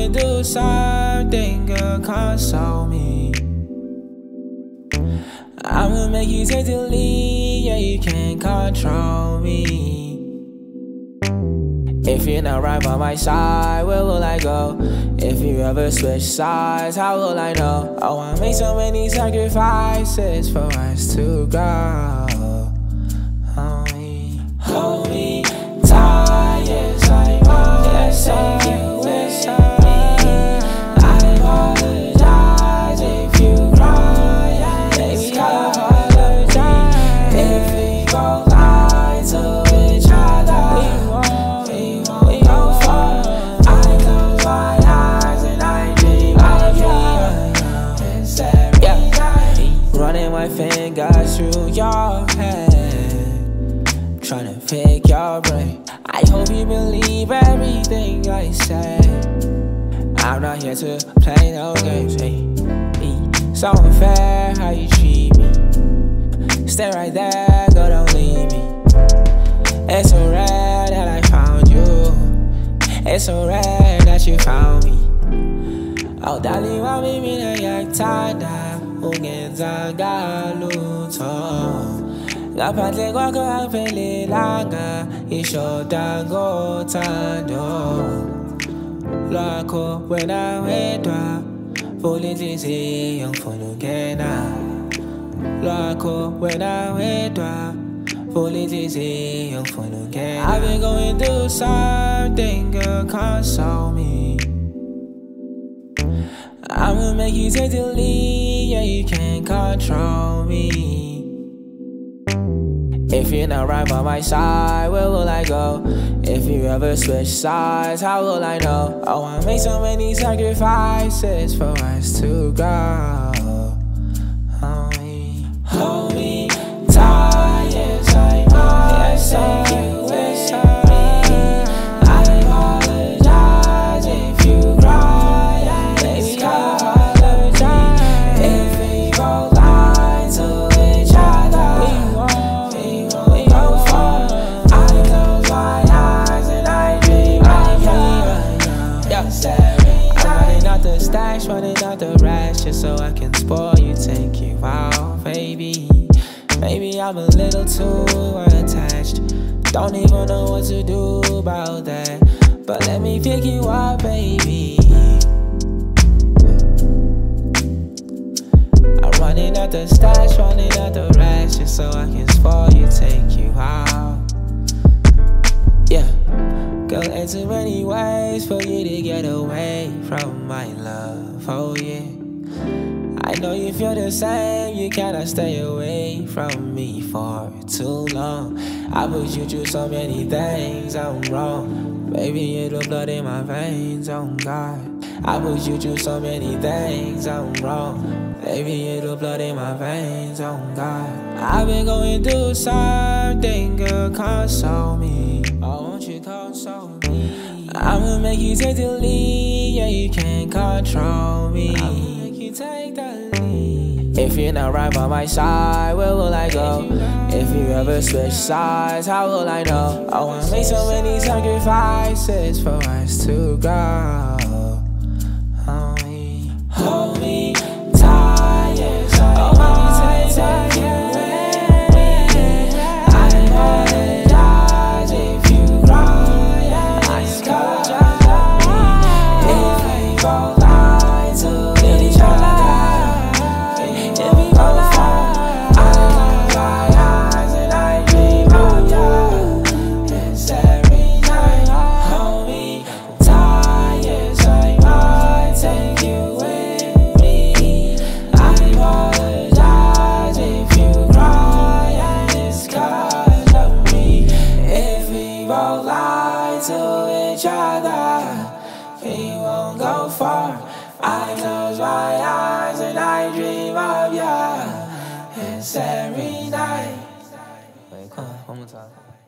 going through something, girl, console me. I'ma make you take the lead, yeah, you can't control me. If you're not right by my side, where will I go? If you ever switch sides, how will I know? Oh, I made so many sacrifices for us to go. Hold me tight, yes, I wanna take you with me. I apologize if you cry, yes, I apologize. If we both lie to each other, we won't go far. I close my eyes and I dream of you. It's every night. Running my fingers through your head, tryna pick your brain. I hope you believe everything I say. I'm not here to play no games, hey. So unfair how you treat me. Stay right there, girl, don't leave me. It's so rare that I found you. It's so rare that you found me. Oh, darling, why me na yaktada ungenza galutho. Ngaphandle kwakho akuphelelanga ishoda ngothando lwakho wena wedwa, vula inhliziyo ngifuna ukungena. Lwakho wena wedwa, vula inhliziyo ngifuna ukungena. I've been going through something, girl, console me. I'ma make you take the lead, yeah, you can't control me. If you're not right by my side, where will I go? If you ever switch sides, how will I know? Oh, I made so many sacrifices for us to go. Hold me tight, yes, I wanna take you with me. I apologize if you cry, yes, I apologize. If we both lie to each other, we won't go far. I close my eyes and I dream of you. I'm running out the stash, running out the rash, just so I can spoil you, take you out, baby. Maybe I'm a little too attached. Don't even know what to do about that. But let me pick you up, baby. I'm running out the stash, running out the rash, just so I can spoil you, take you out. Yeah, girl, ain't too many ways for you to get away from my love, oh yeah. I know you feel the same, you cannot stay away from me for too long. I put you through so many things, I'm wrong. Baby, you're the blood in my veins, oh God. I put you through so many things, I'm wrong. Baby, you're the blood in my veins, oh God. I've been going through something, girl, console me. Oh, won't you console me? I'ma make you take the lead, yeah, you can't control me. Take the lead. If you're not right by my side, where will I go? If you ever switch sides, how will I know? Oh, I made so many sacrifices for us to go. Hold me tight, yes, I wanna take you with me. I apologize if you cry, yes, I apologize. If we both lie to each other, if we go far, I close my eyes and I dream of you. It's every night. Hold me tight, yes, I might take you with me. I apologize if you cry, and it's 'cause of me. If we both lie to each other, we won't go far. I close my eyes and I dream of you. It's every night. Wait, come on, one more time.